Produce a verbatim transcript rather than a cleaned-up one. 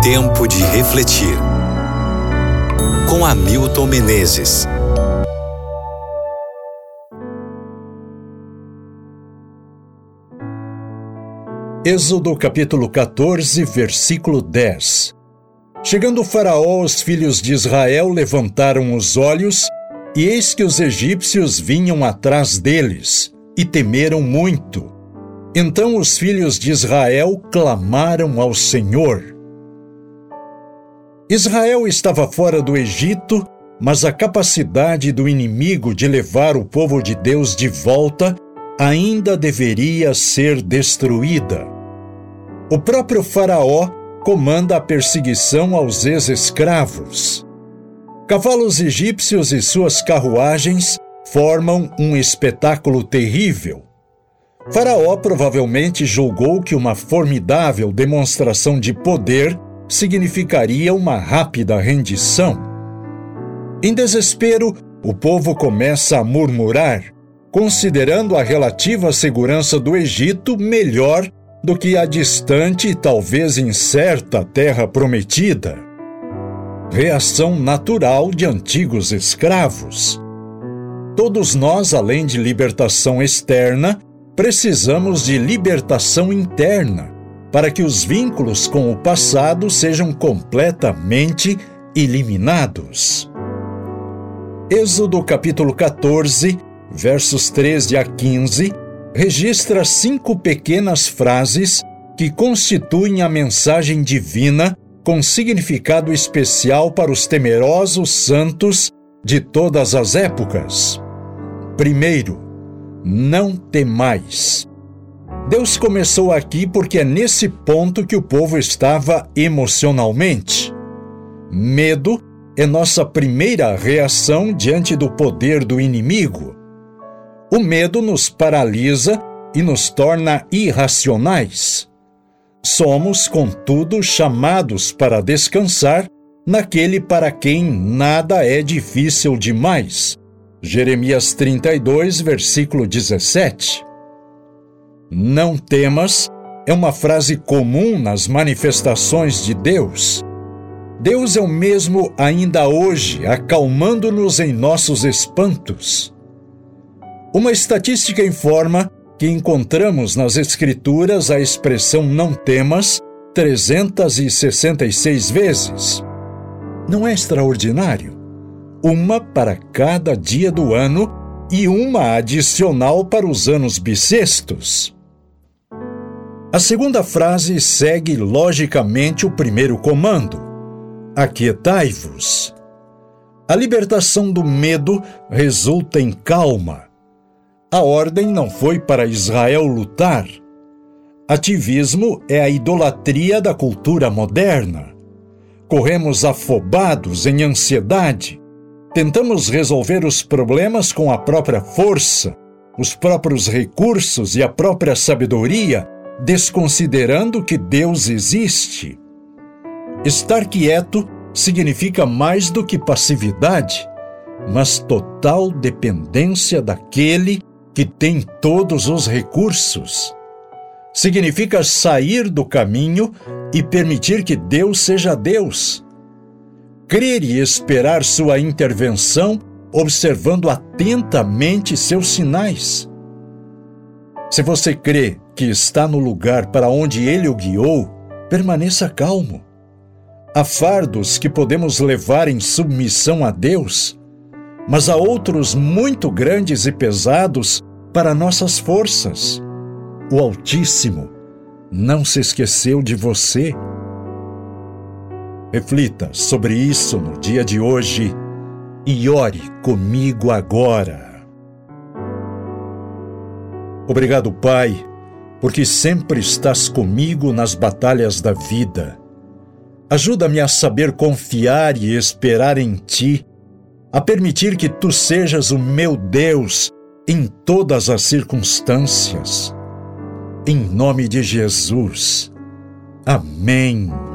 Tempo de refletir. Com Hamilton Menezes. Êxodo capítulo quatorze, versículo dez. Chegando Faraó, os filhos de Israel levantaram os olhos, e eis que os egípcios vinham atrás deles, e temeram muito. Então os filhos de Israel clamaram ao Senhor. Israel estava fora do Egito, mas a capacidade do inimigo de levar o povo de Deus de volta ainda deveria ser destruída. O próprio Faraó comanda a perseguição aos ex-escravos. Cavalos egípcios e suas carruagens formam um espetáculo terrível. Faraó provavelmente julgou que uma formidável demonstração de poder significaria uma rápida rendição. Em desespero, o povo começa a murmurar, considerando a relativa segurança do Egito melhor do que a distante e talvez incerta terra prometida. Reação natural de antigos escravos. Todos nós, além de libertação externa, precisamos de libertação interna, para que os vínculos com o passado sejam completamente eliminados. Êxodo capítulo quatorze, versos treze a quinze, registra cinco pequenas frases que constituem a mensagem divina com significado especial para os temerosos santos de todas as épocas. Primeiro, não temais. Deus começou aqui porque é nesse ponto que o povo estava emocionalmente. Medo é nossa primeira reação diante do poder do inimigo. O medo nos paralisa e nos torna irracionais. Somos, contudo, chamados para descansar naquele para quem nada é difícil demais. Jeremias trinta e dois, versículo dezessete. Não temas é uma frase comum nas manifestações de Deus. Deus é o mesmo ainda hoje, acalmando-nos em nossos espantos. Uma estatística informa que encontramos nas Escrituras a expressão não temas trezentas e sessenta e seis vezes. Não é extraordinário? Uma para cada dia do ano e uma adicional para os anos bissextos. A segunda frase segue logicamente o primeiro comando: aquietai-vos. A libertação do medo resulta em calma. A ordem não foi para Israel lutar. Ativismo é a idolatria da cultura moderna. Corremos afobados em ansiedade. Tentamos resolver os problemas com a própria força, os próprios recursos e a própria sabedoria, desconsiderando que Deus existe. Estar quieto significa mais do que passividade, mas total dependência daquele que tem todos os recursos. Significa sair do caminho e permitir que Deus seja Deus. Crer e esperar sua intervenção, observando atentamente seus sinais. Se você crê que está no lugar para onde Ele o guiou, permaneça calmo. Há fardos que podemos levar em submissão a Deus, mas há outros muito grandes e pesados para nossas forças. O Altíssimo não se esqueceu de você. Reflita sobre isso no dia de hoje e ore comigo agora. Obrigado, Pai, porque sempre estás comigo nas batalhas da vida. Ajuda-me a saber confiar e esperar em Ti, a permitir que Tu sejas o meu Deus em todas as circunstâncias. Em nome de Jesus. Amém.